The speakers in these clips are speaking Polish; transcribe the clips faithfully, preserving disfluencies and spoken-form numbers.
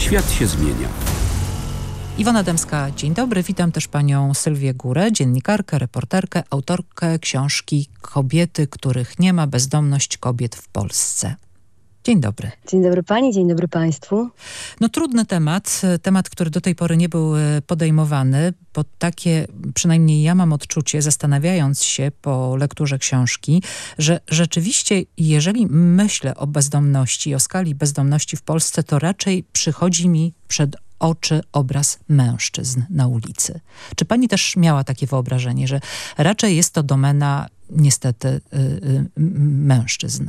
Świat się zmienia. Iwona Dębska, dzień dobry. Witam też panią Sylwię Górę, dziennikarkę, reporterkę, autorkę książki Kobiety, których nie ma. Bezdomność kobiet w Polsce. Dzień dobry. Dzień dobry pani, dzień dobry państwu. No trudny temat, temat, który do tej pory nie był podejmowany, bo takie, przynajmniej ja mam odczucie, zastanawiając się po lekturze książki, że rzeczywiście jeżeli myślę o bezdomności, o skali bezdomności w Polsce, to raczej przychodzi mi przed oczy obraz mężczyzn na ulicy. Czy pani też miała takie wyobrażenie, że raczej jest to domena niestety y, y, mężczyzn?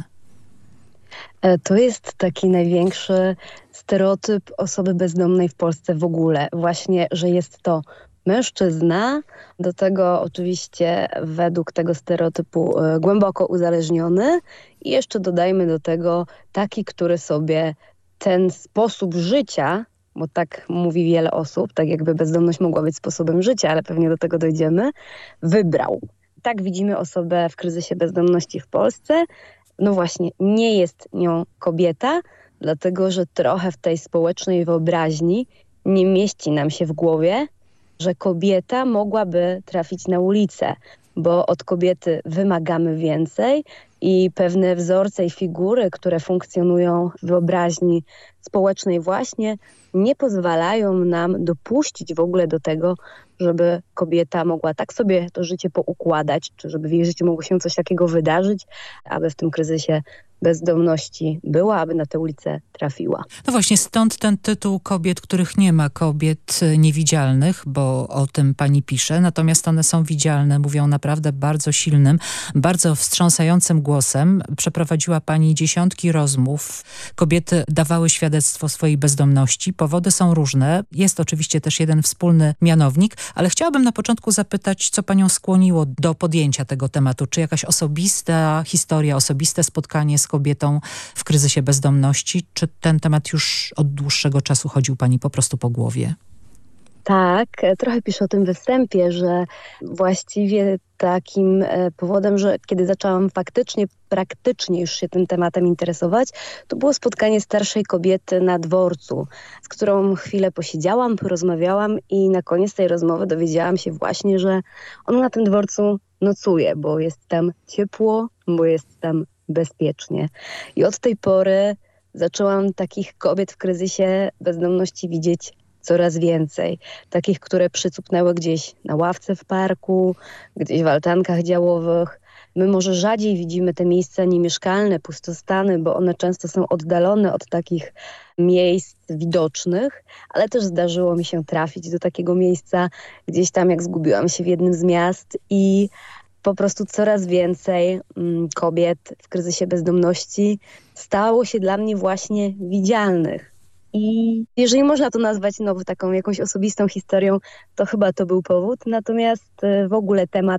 To jest taki największy stereotyp osoby bezdomnej w Polsce w ogóle. Właśnie, że jest to mężczyzna, do tego oczywiście według tego stereotypu y, głęboko uzależniony i jeszcze dodajmy do tego taki, który sobie ten sposób życia, bo tak mówi wiele osób, tak jakby bezdomność mogła być sposobem życia, ale pewnie do tego dojdziemy, wybrał. Tak widzimy osobę w kryzysie bezdomności w Polsce. No właśnie, nie jest nią kobieta, dlatego że trochę w tej społecznej wyobraźni nie mieści nam się w głowie, że kobieta mogłaby trafić na ulicę, bo od kobiety wymagamy więcej i pewne wzorce i figury, które funkcjonują w wyobraźni społecznej właśnie, nie pozwalają nam dopuścić w ogóle do tego, żeby kobieta mogła tak sobie to życie poukładać, czy żeby w jej życiu mogło się coś takiego wydarzyć, aby w tym kryzysie bezdomności była, aby na tę ulicę trafiła. No właśnie, stąd ten tytuł Kobiet, których nie ma, kobiet niewidzialnych, bo o tym pani pisze, natomiast one są widzialne, mówią naprawdę bardzo silnym, bardzo wstrząsającym głosem. Przeprowadziła pani dziesiątki rozmów. Kobiety dawały świadectwo swojej bezdomności. Powody są różne. Jest oczywiście też jeden wspólny mianownik, ale chciałabym na początku zapytać, co panią skłoniło do podjęcia tego tematu? Czy jakaś osobista historia, osobiste spotkanie z kobietą w kryzysie bezdomności? Czy ten temat już od dłuższego czasu chodził pani po prostu po głowie? Tak, trochę piszę o tym we wstępie, że właściwie takim powodem, że kiedy zaczęłam faktycznie, praktycznie już się tym tematem interesować, to było spotkanie starszej kobiety na dworcu, z którą chwilę posiedziałam, porozmawiałam i na koniec tej rozmowy dowiedziałam się właśnie, że ona na tym dworcu nocuje, bo jest tam ciepło, bo jest tam bezpiecznie. I od tej pory zaczęłam takich kobiet w kryzysie bezdomności widzieć coraz więcej. Takich, które przycupnęły gdzieś na ławce w parku, gdzieś w altankach działowych. My może rzadziej widzimy te miejsca niemieszkalne, pustostany, bo one często są oddalone od takich miejsc widocznych, ale też zdarzyło mi się trafić do takiego miejsca gdzieś tam, jak zgubiłam się w jednym z miast i po prostu coraz więcej mm, kobiet w kryzysie bezdomności stało się dla mnie właśnie widzialnych. I jeżeli można to nazwać znowu taką jakąś osobistą historią, to chyba to był powód. Natomiast w ogóle temat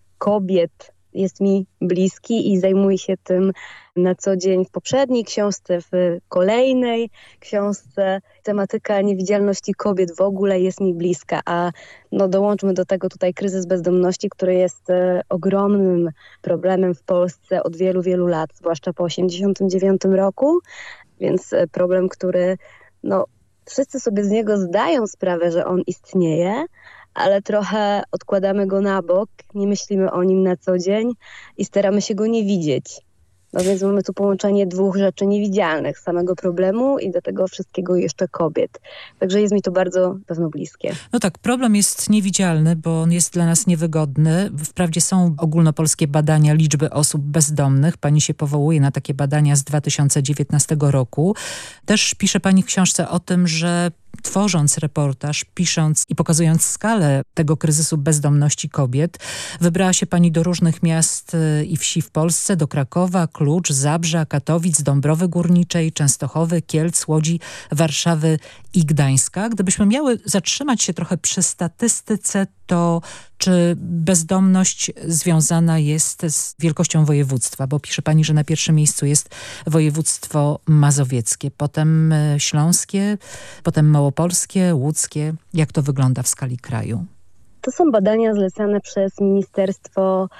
kobiet jest mi bliski i zajmuję się tym na co dzień w poprzedniej książce, w kolejnej książce. Tematyka niewidzialności kobiet w ogóle jest mi bliska, a no dołączmy do tego tutaj kryzys bezdomności, który jest e, ogromnym problemem w Polsce od wielu, wielu lat, zwłaszcza po osiemdziesiątym dziewiątym roku, więc e, problem, który no wszyscy sobie z niego zdają sprawę, że on istnieje, ale trochę odkładamy go na bok, nie myślimy o nim na co dzień i staramy się go nie widzieć. No więc mamy tu połączenie dwóch rzeczy niewidzialnych, samego problemu i do tego wszystkiego jeszcze kobiet. Także jest mi to bardzo pewno bliskie. No tak, problem jest niewidzialny, bo on jest dla nas niewygodny. Wprawdzie są ogólnopolskie badania liczby osób bezdomnych. Pani się powołuje na takie badania z dwa tysiące dziewiętnastego roku. Też pisze pani w książce o tym, że tworząc reportaż, pisząc i pokazując skalę tego kryzysu bezdomności kobiet, wybrała się pani do różnych miast i wsi w Polsce, do Krakowa, Klucz, Zabrza, Katowic, Dąbrowy Górniczej, Częstochowy, Kielc, Łodzi, Warszawy i Gdańska. Gdybyśmy miały zatrzymać się trochę przy statystyce, to czy bezdomność związana jest z wielkością województwa? Bo pisze pani, że na pierwszym miejscu jest województwo mazowieckie, potem śląskie, potem małopolskie, łódzkie. Jak to wygląda w skali kraju? To są badania zlecane przez Ministerstwo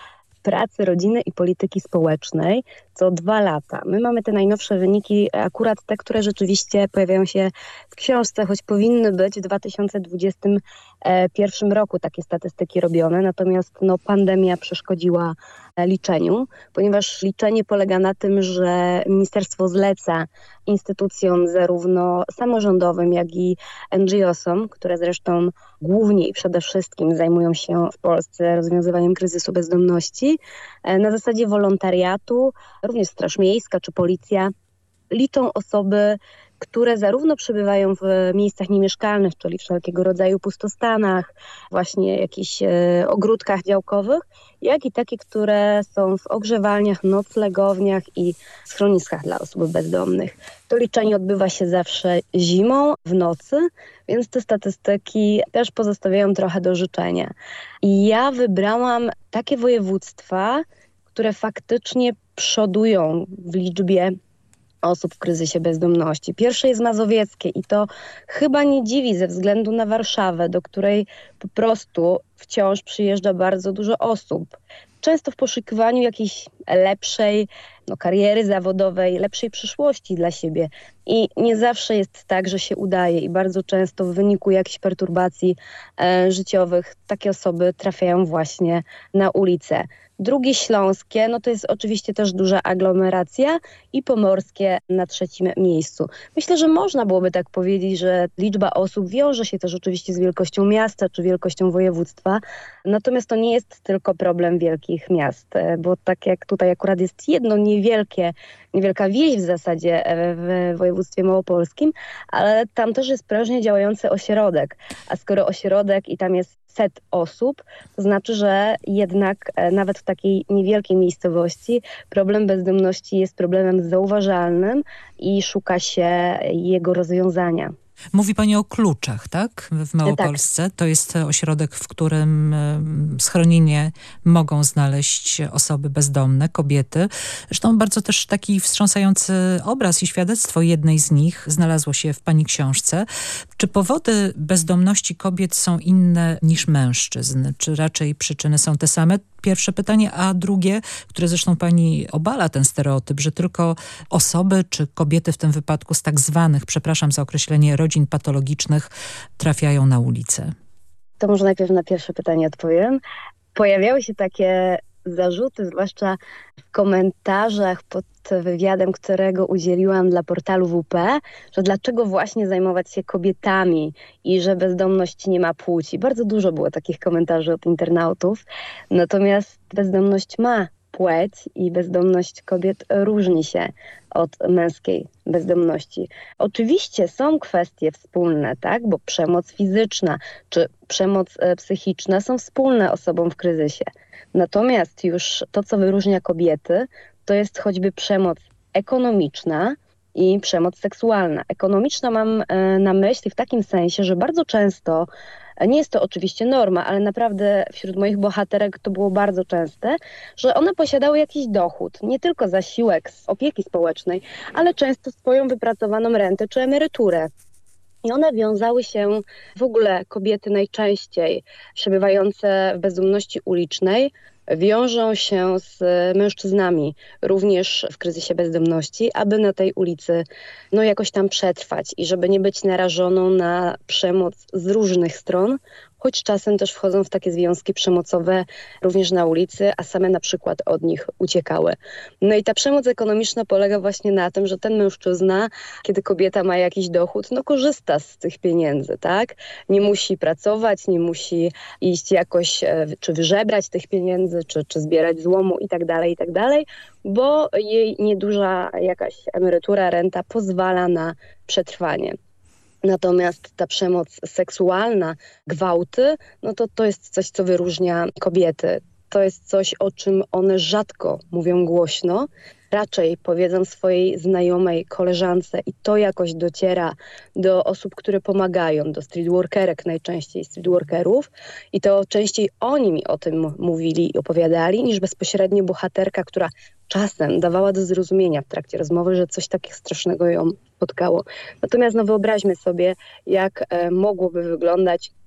pracy, rodziny i polityki społecznej co dwa lata. My mamy te najnowsze wyniki, akurat te, które rzeczywiście pojawiają się w książce, choć powinny być w dwa tysiące dwudziestym pierwszym roku takie statystyki robione, natomiast no, pandemia przeszkodziła liczeniu, ponieważ liczenie polega na tym, że ministerstwo zleca instytucjom zarówno samorządowym, jak i en dżi osom, które zresztą głównie i przede wszystkim zajmują się w Polsce rozwiązywaniem kryzysu bezdomności, na zasadzie wolontariatu, również Straż Miejska czy Policja liczą osoby, które zarówno przebywają w miejscach niemieszkalnych, czyli wszelkiego rodzaju pustostanach, właśnie jakichś e, ogródkach działkowych, jak i takie, które są w ogrzewalniach, noclegowniach i schroniskach dla osób bezdomnych. To liczenie odbywa się zawsze zimą, w nocy, więc te statystyki też pozostawiają trochę do życzenia. I ja wybrałam takie województwa, które faktycznie przodują w liczbie osób w kryzysie bezdomności. Pierwsze jest mazowieckie i to chyba nie dziwi ze względu na Warszawę, do której po prostu wciąż przyjeżdża bardzo dużo osób. Często w poszukiwaniu jakiejś lepszej no, kariery zawodowej, lepszej przyszłości dla siebie. I nie zawsze jest tak, że się udaje i bardzo często w wyniku jakichś perturbacji e, życiowych takie osoby trafiają właśnie na ulicę. Drugie śląskie, no to jest oczywiście też duża aglomeracja i pomorskie na trzecim miejscu. Myślę, że można byłoby tak powiedzieć, że liczba osób wiąże się też oczywiście z wielkością miasta czy wielkością województwa, natomiast to nie jest tylko problem wielkich miast, bo tak jak tutaj akurat jest jedno niewielkie, niewielka wieś w zasadzie w województwie małopolskim, ale tam też jest prężnie działający ośrodek, a skoro ośrodek i tam jest set osób, to znaczy, że jednak nawet w takiej niewielkiej miejscowości problem bezdomności jest problemem zauważalnym i szuka się jego rozwiązania. Mówi pani o Kluczach, tak? W Małopolsce. Tak. To jest ośrodek, w którym schronienie mogą znaleźć osoby bezdomne, kobiety. Zresztą bardzo też taki wstrząsający obraz i świadectwo jednej z nich znalazło się w pani książce. Czy powody bezdomności kobiet są inne niż mężczyzn? Czy raczej przyczyny są te same? Pierwsze pytanie, a drugie, które zresztą pani obala ten stereotyp, że tylko osoby czy kobiety w tym wypadku z tak zwanych, przepraszam za określenie, rodzin patologicznych trafiają na ulicę. To może najpierw na pierwsze pytanie odpowiem. Pojawiały się takie zarzuty, zwłaszcza w komentarzach pod wywiadem, którego udzieliłam dla portalu W P, że dlaczego właśnie zajmować się kobietami i że bezdomność nie ma płci. Bardzo dużo było takich komentarzy od internautów. Natomiast bezdomność ma płeć i bezdomność kobiet różni się od męskiej bezdomności. Oczywiście są kwestie wspólne, tak, bo przemoc fizyczna czy przemoc psychiczna są wspólne osobom w kryzysie. Natomiast już to, co wyróżnia kobiety, to jest choćby przemoc ekonomiczna i przemoc seksualna. Ekonomiczna mam na myśli w takim sensie, że bardzo często, nie jest to oczywiście norma, ale naprawdę wśród moich bohaterek to było bardzo częste, że one posiadały jakiś dochód, nie tylko zasiłek z opieki społecznej, ale często swoją wypracowaną rentę czy emeryturę. I one wiązały się, w ogóle kobiety najczęściej przebywające w bezdomności ulicznej, wiążą się z mężczyznami również w kryzysie bezdomności, aby na tej ulicy no, jakoś tam przetrwać i żeby nie być narażoną na przemoc z różnych stron, choć czasem też wchodzą w takie związki przemocowe również na ulicy, a same na przykład od nich uciekały. No i ta przemoc ekonomiczna polega właśnie na tym, że ten mężczyzna, kiedy kobieta ma jakiś dochód, no korzysta z tych pieniędzy, tak? Nie musi pracować, nie musi iść jakoś, czy wyżebrać tych pieniędzy, czy, czy zbierać złomu i tak dalej, i tak dalej, bo jej nieduża jakaś emerytura, renta pozwala na przetrwanie. Natomiast ta przemoc seksualna, gwałty, no to to jest coś, co wyróżnia kobiety. To jest coś, o czym one rzadko mówią głośno. Raczej powiedzą swojej znajomej, koleżance i to jakoś dociera do osób, które pomagają, do streetworkerek najczęściej, streetworkerów i to częściej oni mi o tym mówili i opowiadali, niż bezpośrednio bohaterka, która czasem dawała do zrozumienia w trakcie rozmowy, że coś takiego strasznego ją spotkało. Natomiast no wyobraźmy sobie, jak e, mogłoby wyglądać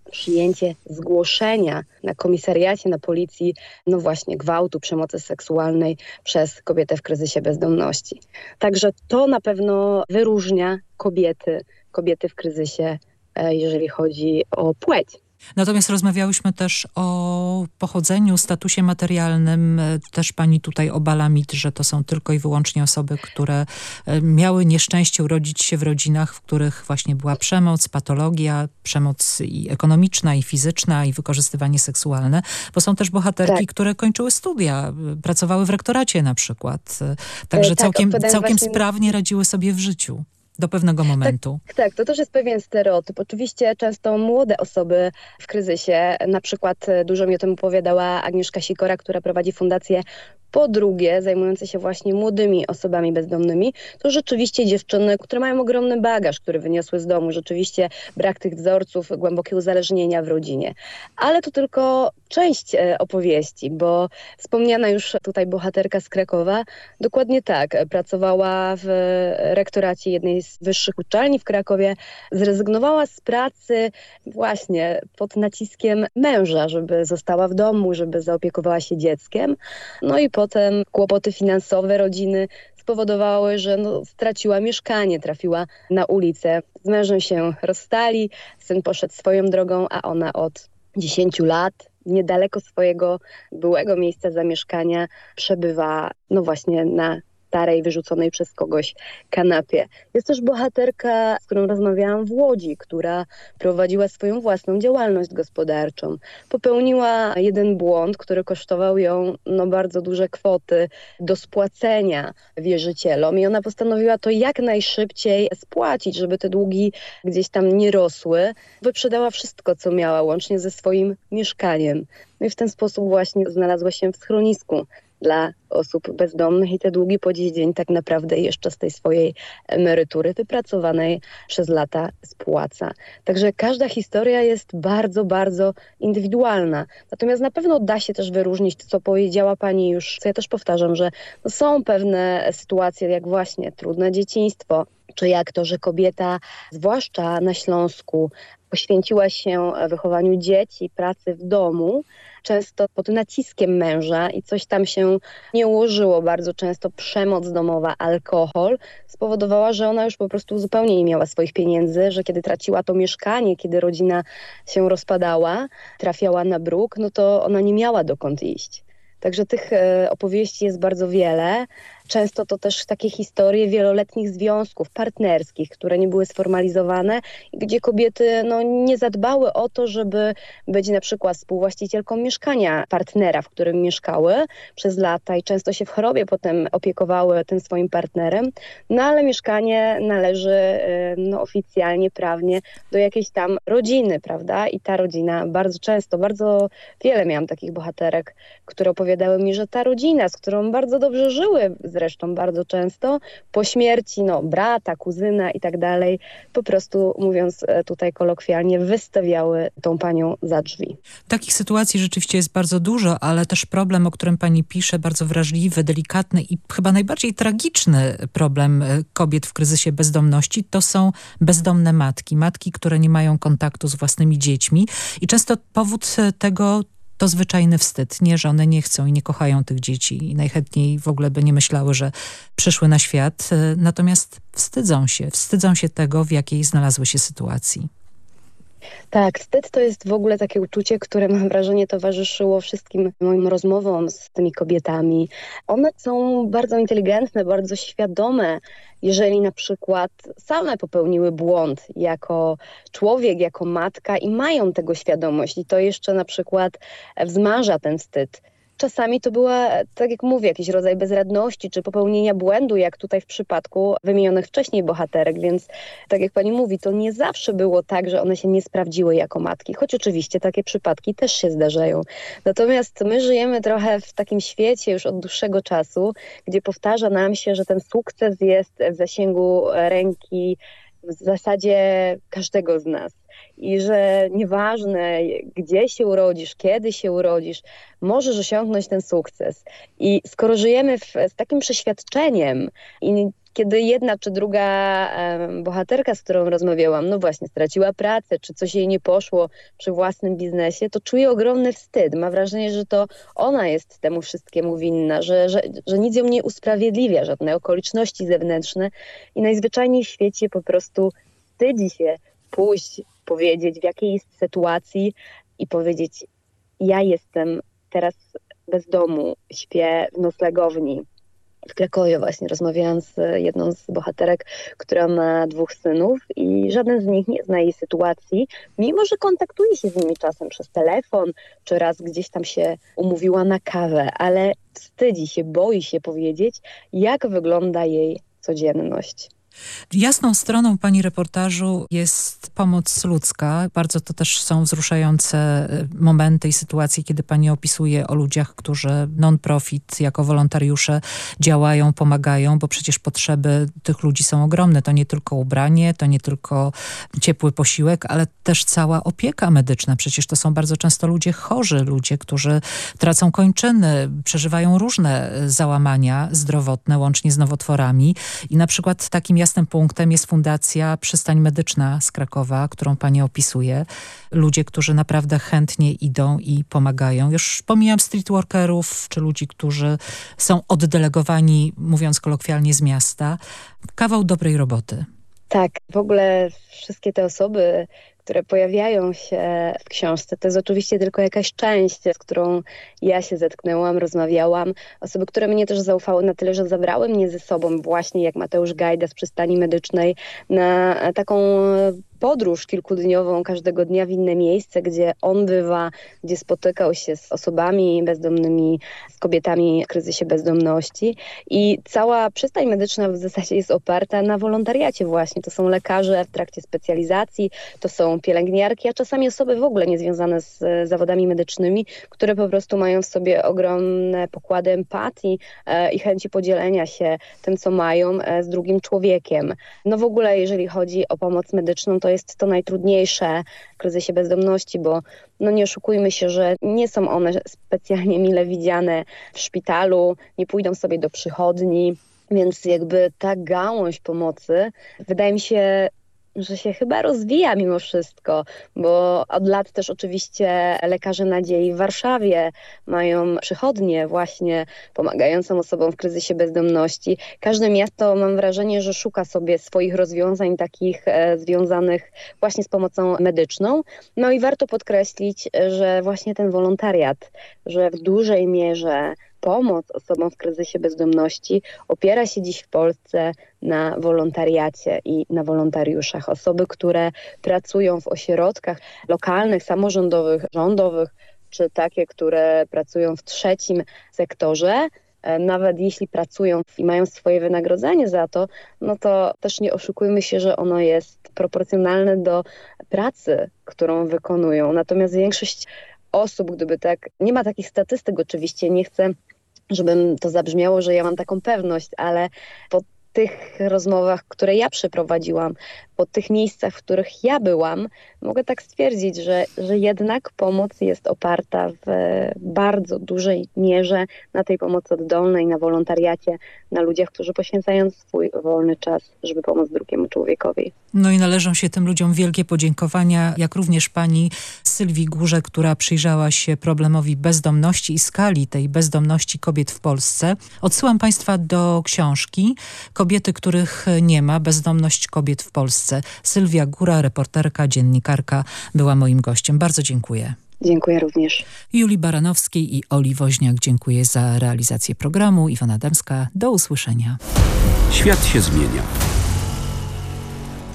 przyjęcie zgłoszenia na komisariacie, na policji, no właśnie gwałtu, przemocy seksualnej przez kobietę w kryzysie bezdomności. Także to na pewno wyróżnia kobiety, kobiety w kryzysie, jeżeli chodzi o płeć. Natomiast rozmawiałyśmy też o pochodzeniu, statusie materialnym. Też pani tutaj obala mit, że to są tylko i wyłącznie osoby, które miały nieszczęście urodzić się w rodzinach, w których właśnie była przemoc, patologia, przemoc i ekonomiczna, i fizyczna, i wykorzystywanie seksualne. Bo są też bohaterki, tak. które kończyły studia, pracowały w rektoracie na przykład. Także tak, całkiem, całkiem właśnie... sprawnie radziły sobie w życiu. Do pewnego momentu. Tak, tak, to też jest pewien stereotyp. Oczywiście często młode osoby w kryzysie, na przykład dużo mi o tym opowiadała Agnieszka Sikora, która prowadzi fundację Po drugie, zajmujące się właśnie młodymi osobami bezdomnymi, to rzeczywiście dziewczyny, które mają ogromny bagaż, który wyniosły z domu, rzeczywiście brak tych wzorców, głębokie uzależnienia w rodzinie. Ale to tylko część opowieści, bo wspomniana już tutaj bohaterka z Krakowa, dokładnie tak, pracowała w rektoracie jednej z wyższych uczelni w Krakowie, zrezygnowała z pracy właśnie pod naciskiem męża, żeby została w domu, żeby zaopiekowała się dzieckiem. No i potem kłopoty finansowe rodziny spowodowały, że no, straciła mieszkanie, trafiła na ulicę. Z mężem się rozstali, syn poszedł swoją drogą, a ona od dziesięciu lat niedaleko swojego byłego miejsca zamieszkania przebywa no właśnie na starej, wyrzuconej przez kogoś kanapie. Jest też bohaterka, z którą rozmawiałam w Łodzi, która prowadziła swoją własną działalność gospodarczą. Popełniła jeden błąd, który kosztował ją no, bardzo duże kwoty do spłacenia wierzycielom i ona postanowiła to jak najszybciej spłacić, żeby te długi gdzieś tam nie rosły. Wyprzedała wszystko, co miała, łącznie ze swoim mieszkaniem. No i w ten sposób właśnie znalazła się w schronisku dla osób bezdomnych i te długi po dziś dzień tak naprawdę jeszcze z tej swojej emerytury wypracowanej przez lata spłaca. Także każda historia jest bardzo, bardzo indywidualna. Natomiast na pewno da się też wyróżnić to, co powiedziała pani już, co ja też powtarzam, że no są pewne sytuacje, jak właśnie trudne dzieciństwo, czy jak to, że kobieta, zwłaszcza na Śląsku, poświęciła się wychowaniu dzieci, pracy w domu, często pod naciskiem męża i coś tam się nie ułożyło. Bardzo często przemoc domowa, alkohol spowodowała, że ona już po prostu zupełnie nie miała swoich pieniędzy, że kiedy traciła to mieszkanie, kiedy rodzina się rozpadała, trafiała na bruk, no to ona nie miała dokąd iść. Także tych opowieści jest bardzo wiele. Często to też takie historie wieloletnich związków partnerskich, które nie były sformalizowane i gdzie kobiety no, nie zadbały o to, żeby być na przykład współwłaścicielką mieszkania partnera, w którym mieszkały przez lata i często się w chorobie potem opiekowały tym swoim partnerem, no ale mieszkanie należy no, oficjalnie, prawnie do jakiejś tam rodziny, prawda? I ta rodzina bardzo często, bardzo wiele miałam takich bohaterek, które opowiadały mi, że ta rodzina, z którą bardzo dobrze żyły, zresztą bardzo często, po śmierci no, brata, kuzyna i tak dalej, po prostu mówiąc tutaj kolokwialnie, wystawiały tą panią za drzwi. Takich sytuacji rzeczywiście jest bardzo dużo, ale też problem, o którym pani pisze, bardzo wrażliwy, delikatny i chyba najbardziej tragiczny problem kobiet w kryzysie bezdomności, to są bezdomne matki. Matki, które nie mają kontaktu z własnymi dziećmi i często powód tego to zwyczajny wstyd. Nie, że one nie chcą i nie kochają tych dzieci i najchętniej w ogóle by nie myślały, że przyszły na świat. Natomiast wstydzą się. Wstydzą się tego, w jakiej znalazły się sytuacji. Tak, wstyd to jest w ogóle takie uczucie, które mam wrażenie towarzyszyło wszystkim moim rozmowom z tymi kobietami. One są bardzo inteligentne, bardzo świadome, jeżeli na przykład same popełniły błąd jako człowiek, jako matka i mają tego świadomość i to jeszcze na przykład wzmaża ten wstyd. Czasami to była, tak jak mówię, jakiś rodzaj bezradności czy popełnienia błędu, jak tutaj w przypadku wymienionych wcześniej bohaterek, więc tak jak pani mówi, to nie zawsze było tak, że one się nie sprawdziły jako matki, choć oczywiście takie przypadki też się zdarzają. Natomiast my żyjemy trochę w takim świecie już od dłuższego czasu, gdzie powtarza nam się, że ten sukces jest w zasięgu ręki w zasadzie każdego z nas. i że nieważne gdzie się urodzisz, kiedy się urodzisz, możesz osiągnąć ten sukces. I skoro żyjemy w, z takim przeświadczeniem i kiedy jedna czy druga e, bohaterka, z którą rozmawiałam, no właśnie straciła pracę, czy coś jej nie poszło przy własnym biznesie, to czuję ogromny wstyd. Ma wrażenie, że to ona jest temu wszystkiemu winna, że, że, że nic ją nie usprawiedliwia, żadne okoliczności zewnętrzne i najzwyczajniej w świecie po prostu wstydzi się pójść, powiedzieć w jakiej jest sytuacji i powiedzieć: ja jestem teraz bez domu, śpię w noclegowni. W Krakowie właśnie rozmawiałam z jedną z bohaterek, która ma dwóch synów i żaden z nich nie zna jej sytuacji, mimo że kontaktuje się z nimi czasem przez telefon, czy raz gdzieś tam się umówiła na kawę, ale wstydzi się, boi się powiedzieć, jak wygląda jej codzienność. Jasną stroną pani reportażu jest pomoc ludzka. Bardzo to też są wzruszające momenty i sytuacje, kiedy pani opisuje o ludziach, którzy non-profit jako wolontariusze działają, pomagają, bo przecież potrzeby tych ludzi są ogromne. To nie tylko ubranie, to nie tylko ciepły posiłek, ale też cała opieka medyczna. Przecież to są bardzo często ludzie chorzy, ludzie, którzy tracą kończyny, przeżywają różne załamania zdrowotne, łącznie z nowotworami. I na przykład takim jasnym punktem jest Fundacja Przystań Medyczna z Krakowa, którą pani opisuje. Ludzie, którzy naprawdę chętnie idą i pomagają. Już pomijam streetworkerów, czy ludzi, którzy są oddelegowani, mówiąc kolokwialnie, z miasta. Kawał dobrej roboty. Tak, w ogóle wszystkie te osoby, które pojawiają się w książce, to jest oczywiście tylko jakaś część, z którą ja się zetknęłam, rozmawiałam. Osoby, które mnie też zaufały na tyle, że zabrały mnie ze sobą, właśnie jak Mateusz Gajda z Przystani Medycznej, na taką podróż kilkudniową każdego dnia w inne miejsce, gdzie on bywa, gdzie spotykał się z osobami bezdomnymi, z kobietami w kryzysie bezdomności. I cała przystań medyczna w zasadzie jest oparta na wolontariacie właśnie. To są lekarze w trakcie specjalizacji, to są pielęgniarki, a czasami osoby w ogóle niezwiązane z zawodami medycznymi, które po prostu mają w sobie ogromne pokłady empatii e, i chęci podzielenia się tym, co mają e, z drugim człowiekiem. No w ogóle jeżeli chodzi o pomoc medyczną, to jest to najtrudniejsze w kryzysie bezdomności, bo no nie oszukujmy się, że nie są one specjalnie mile widziane w szpitalu, nie pójdą sobie do przychodni, więc jakby ta gałąź pomocy wydaje mi się, że się chyba rozwija mimo wszystko, bo od lat też oczywiście Lekarze Nadziei w Warszawie mają przychodnię właśnie pomagającą osobom w kryzysie bezdomności. Każde miasto, mam wrażenie, że szuka sobie swoich rozwiązań takich e, związanych właśnie z pomocą medyczną. No i warto podkreślić, że właśnie ten wolontariat, że w dużej mierze pomoc osobom w kryzysie bezdomności opiera się dziś w Polsce na wolontariacie i na wolontariuszach. Osoby, które pracują w ośrodkach lokalnych, samorządowych, rządowych, czy takie, które pracują w trzecim sektorze, nawet jeśli pracują i mają swoje wynagrodzenie za to, no to też nie oszukujmy się, że ono jest proporcjonalne do pracy, którą wykonują. Natomiast większość osób, gdyby tak, nie ma takich statystyk oczywiście, nie chcę, żebym to zabrzmiało, że ja mam taką pewność, ale po tych rozmowach, które ja przeprowadziłam, po tych miejscach, w których ja byłam, mogę tak stwierdzić, że, że jednak pomoc jest oparta w bardzo dużej mierze na tej pomocy oddolnej, na wolontariacie, na ludziach, którzy poświęcają swój wolny czas, żeby pomóc drugiemu człowiekowi. No i należą się tym ludziom wielkie podziękowania, jak również pani Sylwii Górze, która przyjrzała się problemowi bezdomności i skali tej bezdomności kobiet w Polsce. Odsyłam państwa do książki Kobiety, których nie ma. Bezdomność kobiet w Polsce. Sylwia Góra, reporterka, dziennikarka, była moim gościem. Bardzo dziękuję. Dziękuję również. Julii Baranowskiej i Oli Woźniak dziękuję za realizację programu. Iwona Dębska, do usłyszenia. Świat się zmienia.